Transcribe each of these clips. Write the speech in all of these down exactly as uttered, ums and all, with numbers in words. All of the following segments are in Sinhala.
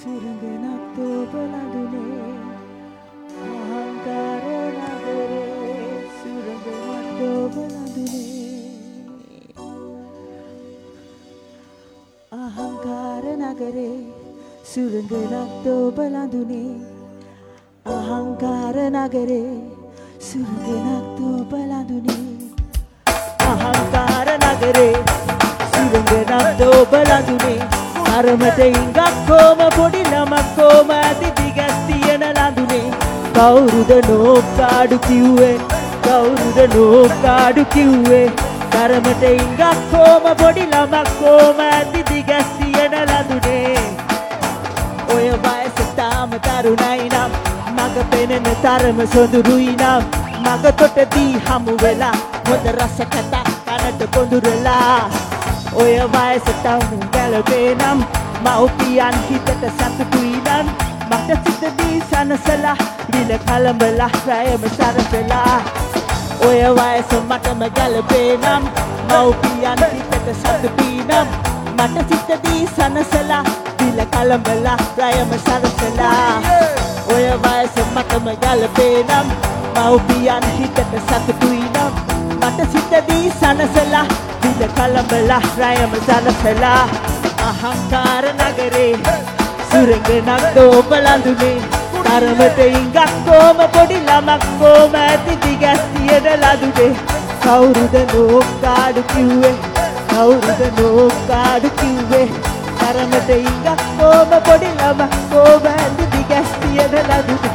සුරඟනක් තෝබලඳුනේ අහංකාර නගරේ සුරඟනක් තෝබලඳුනේ අහංකාර නගරේ සුරඟනක් තෝබලඳුනේ අහංකාර නගරේ සුරඟනක් තෝබලඳුනේ අහංකාර නගරේ සුරඟනක් තෝබලඳුනේ අරමට ඉඟක් කොම පොඩි ළමක් කොම ඇති දිගක් තියෙන ලඳුනේ කවුරුද නෝකාඩු කිව්වේ කවුරුද නෝකාඩු කිව්වේ අරමට ඉඟක් කොම පොඩි ළමක් කොම ඇති දිගක් තියෙන ලඳුනේ ඔය වයස තාම තරුණයි නම් මග පෙනෙන තරම සොඳුරුයි නම් මග තොටදී හමු වෙලා හොඳ රස කතා කනට කොඳුරලා ඔය වයසටම ගැලපේ නම් මව්පියන් හිතට සතුටුයි නම් මට සිතදී සනසලා විල කලඹලා රැයම සරසලා ඔය වයස මටම ගැලපේ නම් මව්පියන් හිතට සතුටුයි නම් මට සිතදී සනසලා විල කලඹලා රැයම සරසලා ඔය වයස මටම ගැලපේ නම් මව්පියන් හිතට සතුටුයි නම් මට සිතදී සනසලා විල කලඹලා රැයම සලසලා අහංකාර නගරේ සුරඟනක් තෝබලඳුනේ තරමට ඉඟක් කොම පොඩි ළමක් කොම ඇති දිගක් තියෙන ලඳුනේ කවුරුද නෝකාඩු කිව්වේ කවුරුද නෝකාඩු කිව්වේ තරමට ඉඟක් කොම පොඩි ළමක් කොම ඇති දිගක් තියෙන ලඳුනේ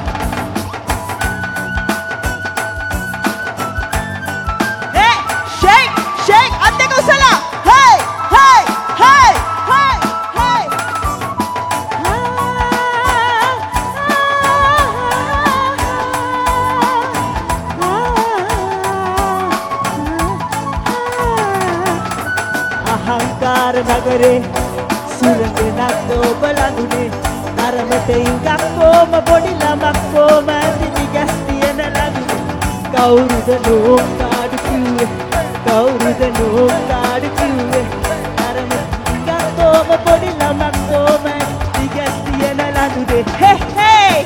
අහංකාර නගරේ සුරඟනක් තෝබලඳුනේ තරමට ඉඟක් කොම පොඩි ළමක් කොම ඇති දිගක් තියෙන ලඳුනේ කවුරුද නෝකාඩු කිව්වේ කවුරුද නෝකාඩු කිව්වේ තරමට ඉඟක් කොම පොඩි ළමක් කොම ඇති දිගක් තියෙන ලඳුනේ හේ හේ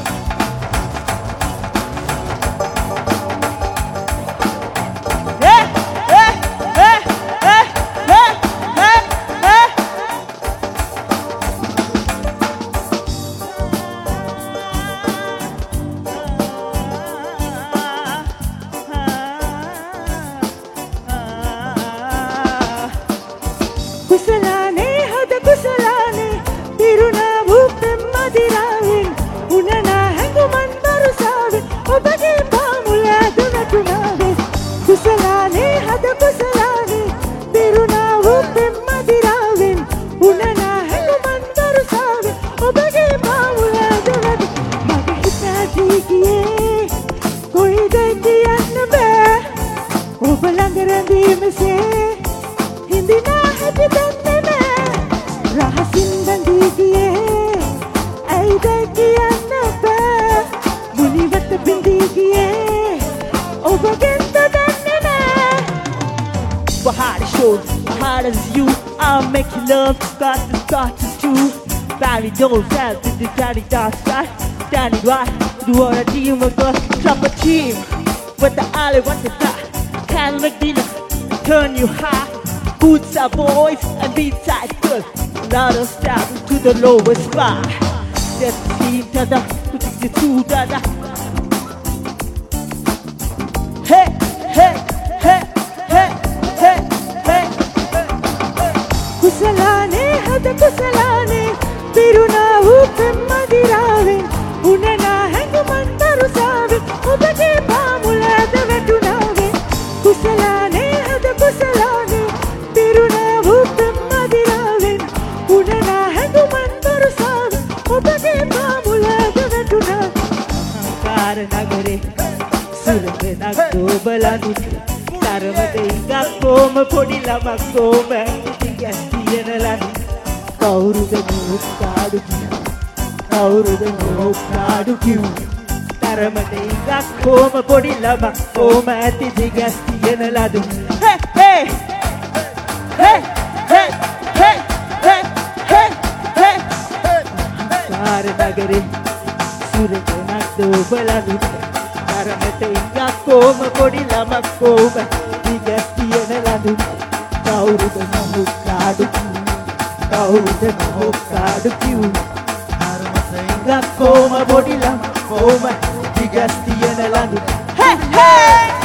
කුසලානේ හද කුසලානේ පිරුණා වූපෙම් මදිරාවෙන් උනනා හැඟුමන් වරුසාවෙන් ඔබගේ පාමුල ඇදුනටුනාවේ කුසලානේ හද කුසලානේ පිරුණා වූපෙම් මදිරාවෙන් උනනා හැඟුමන් වරුසාවෙන් ඔබගේ පාමුල ඇදුනට මගේ හිත ඇදී ගියේ කොයිද කියන්න බෑ ඔබ ළඟ රැඳීමසේ හිඳිනා හැටි දන්නේ නෑ රහසින් බැඳී ගියේ ඇයිද කියන්න බෑ මුනිවට බිඳී ගියේ ඔබගෙන් දන්නේ නෑ But how to show how does you I'll make you love got the start to do Barry don't tell to the daddy dance right Danny right do what a team of us club a team with the alley what the that can make dinner turn you high Boots are boys and beats are good. Let us down to the lowest spot. Just see each other, to take the two dada. Hey, hey, hey, hey, hey, hey. Kusalane hada kusalane, piruna upem madiraven, unena henguman varusaven, obage paamula davetunaven. Kusalane hada kusalane. පිරුණා වූපෙම් මදිරාවෙන් උනනා හැඟුමන් වරුසාවෙන් ඔබගේ පාමුලද වැටුණා අහංකාර නගරේ සුරඟනක් තෝබලඳුනේ තරමට ඉඟක් කොම පොඩි ළමක් කොම දිගක් තියෙන ලඳුනේ කවුරුද නෝකාඩු කිව්වේ කවුරුද නෝකාඩු කිව්වේ තරමට ඉඟක් කොම පොඩි ළමක් කොම ඇති දිගක් තියෙන ලඳුනේ හේ හේ Hey, hey, hey, hey, hey, hey, hey. පාර නගරේ සුරකනක් දෝබලනු කරමට ඉංගක් කොම පොඩි ළමක් කොම දිගස් තියන ලඳු කවුරුද නමුත් කාඩු කවුරුද නමුත් කාඩු කිව් කරමට ඉංගක් කොම පොඩි ළමක් කොම දිගස් තියන ලඳු හේ හේ